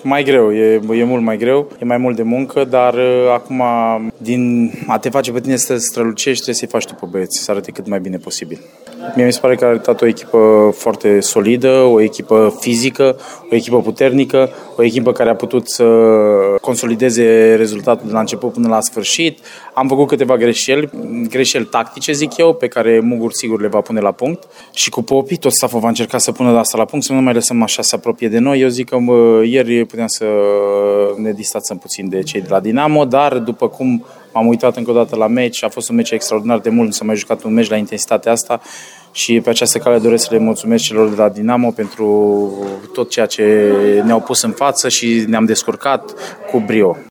mai greu, e mult mai greu, e mai mult de muncă, dar acum din a te face pe tine să strălucești, trebuie să-i faci tu pe băieți, să arate cât mai bine posibil. Mie mi se pare că a arătat o echipă foarte solidă, o echipă fizică, o echipă puternică, o echipă care a putut să consolideze rezultatul de la început până la sfârșit. Am făcut câteva greșeli tactice, zic eu, pe care Mugur sigur le va pune la punct. Și cu Popi, tot staful va încerca să pună asta la punct, să nu mai lăsăm așa să apropie de noi. Eu zic că ieri puteam să ne distanțăm puțin de cei de la Dinamo, dar după cum m-am uitat încă o dată la meci, a fost un meci extraordinar de mult, nu s-a mai jucat un meci la intensitatea asta și pe această cale doresc să le mulțumesc celor de la Dinamo pentru tot ceea ce ne-au pus în față și ne-am descurcat cu brio.